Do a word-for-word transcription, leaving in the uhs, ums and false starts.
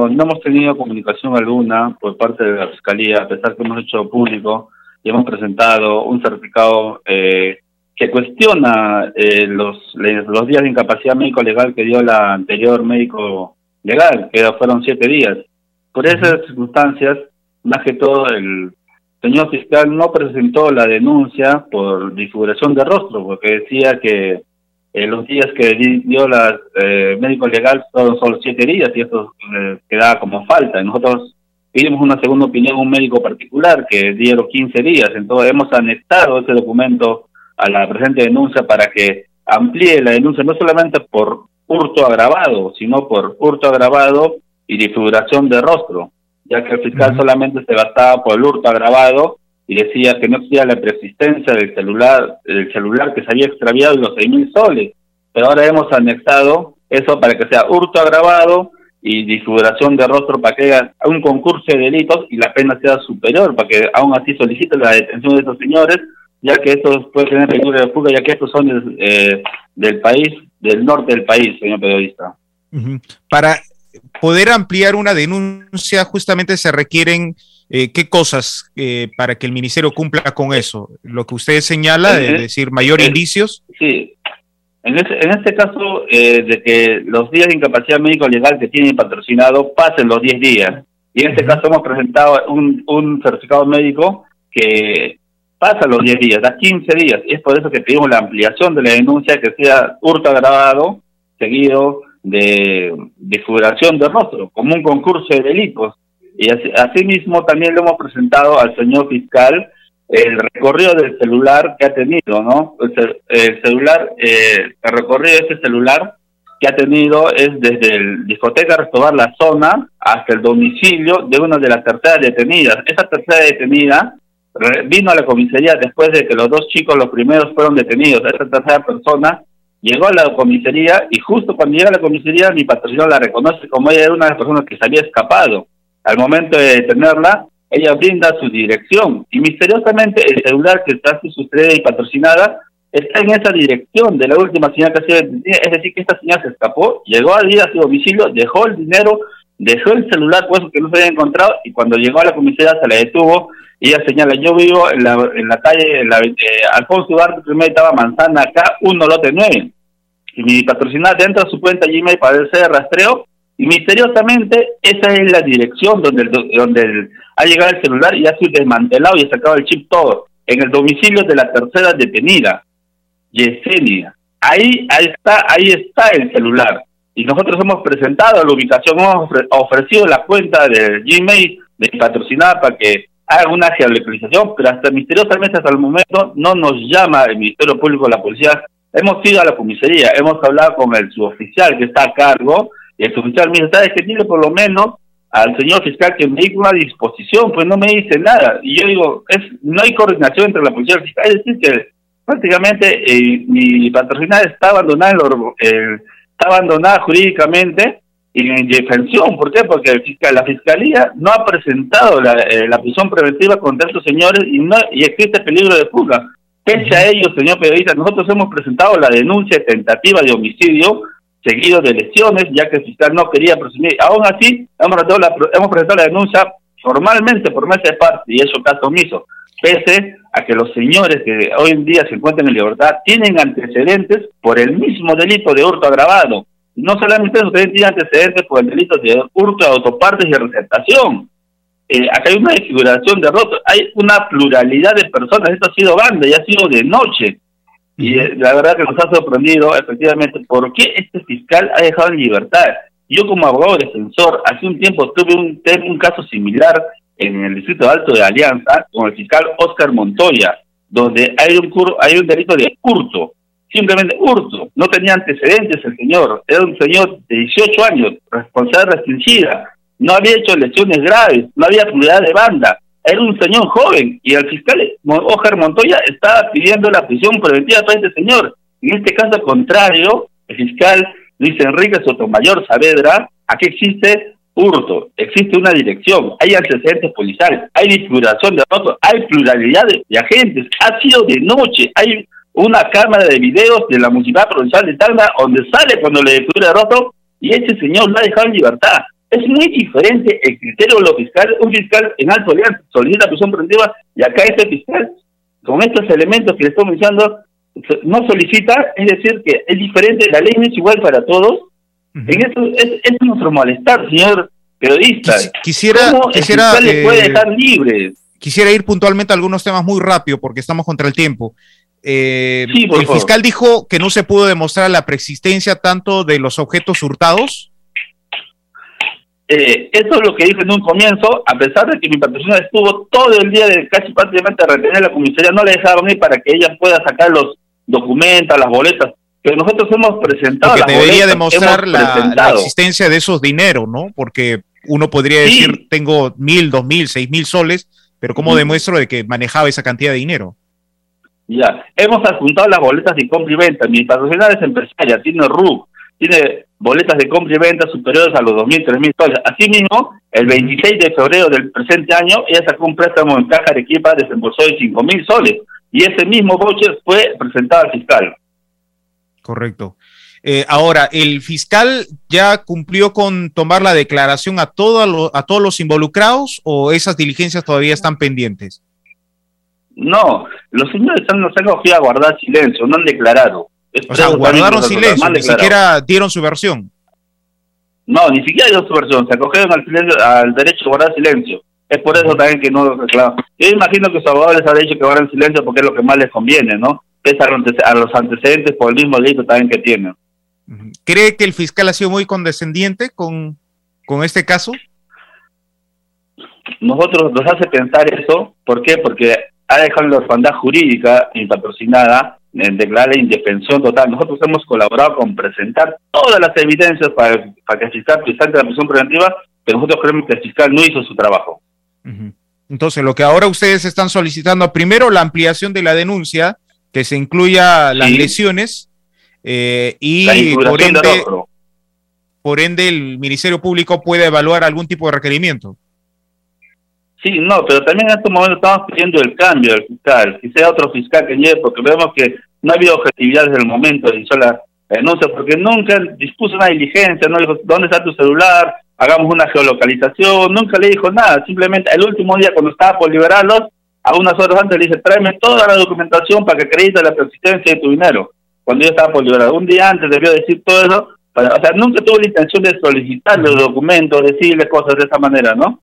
no, no hemos tenido comunicación alguna por parte de la Fiscalía, a pesar que hemos hecho público y hemos presentado un certificado eh, que cuestiona eh, los, los días de incapacidad médico legal que dio la anterior médico legal, que fueron siete días. Por esas circunstancias, más que todo, el señor fiscal no presentó la denuncia por disfiguración de rostro, porque decía que eh, los días que dio la eh, médico legal son solo siete días y eso eh, quedaba como falta. Nosotros pedimos una segunda opinión a un médico particular que dieron quince días, entonces hemos anexado ese documento a la presente denuncia para que amplíe la denuncia no solamente por hurto agravado, sino por hurto agravado y disfiguración de rostro, ya que el fiscal uh-huh. solamente se bastaba por el hurto agravado y decía que no existía la persistencia del celular, del celular que se había extraviado y los seis mil soles, pero ahora hemos anexado eso para que sea hurto agravado y disfiguración de rostro para que haya un concurso de delitos y la pena sea superior, para que aún así solicite la detención de estos señores, ya que estos pueden tener peligro de fuga, ya que estos son del, eh, del país, del norte del país, señor periodista. Uh-huh. Para poder ampliar una denuncia, justamente se requieren eh, ¿qué cosas eh, para que el ministerio cumpla con eso? Lo que usted señala, es decir, mayor eh, indicios. Sí, en este, en este caso, eh, de que los días de incapacidad médico legal que tienen patrocinado pasen los diez días. Y en este uh-huh. caso hemos presentado un, un certificado médico que pasa los diez días, da quince días, y es por eso que pedimos la ampliación de la denuncia, que sea hurto agravado, seguido de disfiguración de rostro, como un concurso de delitos. Y así, asimismo también le hemos presentado al señor fiscal el recorrido del celular que ha tenido, ¿no? El, el celular, eh, el recorrido de ese celular que ha tenido es desde el discoteca Restobar La Zona hasta el domicilio de una de las terceras detenidas. Esa tercera detenida vino a la comisaría después de que los dos chicos, los primeros, fueron detenidos. Esa tercera persona llegó a la comisaría y justo cuando llega a la comisaría mi patrocinador la reconoce como ella era una de las personas que se había escapado. Al momento de detenerla, ella brinda su dirección y misteriosamente el celular que está sustraída y patrocinada está en esa dirección de la última señal que ha sido detenida. Es decir, que esta señal se escapó, llegó al día a su domicilio, dejó el dinero, dejó el celular, pues que no se había encontrado, y cuando llegó a la comisaría se la detuvo. Y ella señala, yo vivo en la, en la calle, en la, eh, Alfonso Ugarte, primera etapa, Manzana, acá, uno lote nueve. Y mi patrocinada entra a su cuenta Gmail para hacer rastreo, y misteriosamente esa es la dirección donde, el, donde el, ha llegado el celular y ha sido desmantelado y ha sacado el chip todo, en el domicilio de la tercera detenida, Yesenia. Ahí, ahí está, ahí está el celular. Y nosotros hemos presentado la ubicación, hemos ofrecido la cuenta de Gmail de mi patrocinada para que haga una geolocalización, pero hasta misteriosamente hasta el momento no nos llama el Ministerio Público, la policía. Hemos ido a la comisaría, hemos hablado con el suboficial que está a cargo, y el suboficial me dice, ¿sabes qué? Dile por lo menos al señor fiscal que me diga una disposición, pues no me dice nada. Y yo digo, es no hay coordinación entre la policía y el fiscal, es decir que prácticamente eh, mi patrocinada está abandonada, en lo, eh, está abandonada jurídicamente y en defensión. ¿Por qué? Porque el fiscal, la fiscalía no ha presentado la, eh, la prisión preventiva contra estos señores y no y existe peligro de fuga. Pese a ello, señor periodista, nosotros hemos presentado la denuncia de tentativa de homicidio seguido de lesiones, ya que el fiscal no quería presumir. Aún así, hemos presentado la, hemos presentado la denuncia formalmente por mesa de parte y eso caso omiso, pese a que los señores que hoy en día se encuentran en libertad tienen antecedentes por el mismo delito de hurto agravado. No solamente eso, también tienen antecedentes por el delito de hurto de autopartes y receptación. Eh, acá hay una desfiguración de rostro, hay una pluralidad de personas, esto ha sido banda y ha sido de noche. Y eh, la verdad que nos ha sorprendido, efectivamente, por qué este fiscal ha dejado en libertad. Yo como abogado defensor, hace un tiempo tuve un, un caso similar en el distrito alto de Alianza con el fiscal Oscar Montoya, donde hay un, hay un delito de hurto, simplemente hurto, no tenía antecedentes el señor, era un señor de dieciocho años, responsable restringida, no había hecho lesiones graves, no había pluralidad de banda, era un señor joven, y el fiscal Oscar Montoya estaba pidiendo la prisión preventiva para este señor. En este caso contrario, el fiscal Luis Enrique Sotomayor Saavedra, aquí existe hurto, existe una dirección, hay antecedentes policiales, hay disfiguración de rostro, hay pluralidad de, de agentes, ha sido de noche, hay una cámara de videos de la Municipalidad Provincial de Tacna donde sale cuando le descubre el rostro y ese señor lo ha dejado en libertad. es muy diferente el criterio de lo fiscal. Un fiscal en alto alianza solicita prisión preventiva y acá este fiscal, con estos elementos que le estoy mencionando, no solicita, es decir, que es diferente, la ley no es igual para todos. Uh-huh. En eso es, es nuestro malestar, señor periodista. Quisiera, ¿Cómo quisiera, el fiscal eh, le puede dejar libre? Quisiera ir puntualmente a algunos temas muy rápido porque estamos contra el tiempo. Eh, sí, el favor. fiscal dijo que no se pudo demostrar la preexistencia tanto de los objetos hurtados. Eh, eso es lo que dije en un comienzo, a pesar de que mi patrocinador estuvo todo el día de casi prácticamente a retener la comisaría, no le dejaban ir para que ella pueda sacar los documentos, las boletas, pero nosotros hemos presentado porque las debería boletas, demostrar la, la existencia de esos dineros, ¿no? Porque uno podría decir, sí, tengo mil, dos mil, seis mil soles, pero ¿cómo uh-huh. demuestro de que manejaba esa cantidad de dinero? Ya, hemos adjuntado las boletas de compra y venta. Mi patrocinador es empresaria, tiene R U C, tiene boletas de compra y venta superiores a los dos mil, tres mil soles. Asimismo, el veintiséis de febrero del presente año, ella sacó un préstamo en Caja Arequipa, desembolsó de cinco mil soles, y ese mismo voucher fue presentado al fiscal. Correcto. Eh, ahora, ¿el fiscal ya cumplió con tomar la declaración a, todo lo, a todos los involucrados o esas diligencias todavía están pendientes? No, los señores han, nos han cogido a guardar silencio, no han declarado. Es o sea, guardaron silencio, ni siquiera dieron su versión. No, ni siquiera dieron su versión, se acogieron al, silencio, al derecho a guardar silencio. Es por eso también que no lo reclaman. Yo imagino que su abogado les ha dicho que guarden silencio porque es lo que más les conviene, ¿no? Pese a los antecedentes por el mismo delito también que tienen. ¿Cree que el fiscal ha sido muy condescendiente con, con este caso? Nosotros nos hace pensar eso. ¿Por qué? Porque ha dejado la orfandad jurídica patrocinada en declarar la indefensión total. Nosotros hemos colaborado con presentar todas las evidencias para, para que el fiscal presente la prisión preventiva, pero nosotros creemos que el fiscal no hizo su trabajo. Uh-huh. Entonces, lo que ahora ustedes están solicitando, primero la ampliación de la denuncia, que se incluya las sí. lesiones, eh, y por ende, por ende el Ministerio Público puede evaluar algún tipo de requerimiento. Sí, no, pero también en estos momentos estamos pidiendo el cambio del fiscal, que sea otro fiscal que lleve, porque vemos que no ha habido objetividad desde el momento de iniciar la denuncia, porque nunca dispuso una diligencia, no dijo, ¿dónde está tu celular? Hagamos una geolocalización, nunca le dijo nada, simplemente el último día cuando estaba por liberarlos, a unas horas antes le dice, tráeme toda la documentación para que acredite la persistencia de tu dinero, cuando yo estaba por liberar. Un día antes debió decir todo eso, para, o sea, nunca tuvo la intención de solicitar los documentos, decirle cosas de esa manera, ¿no?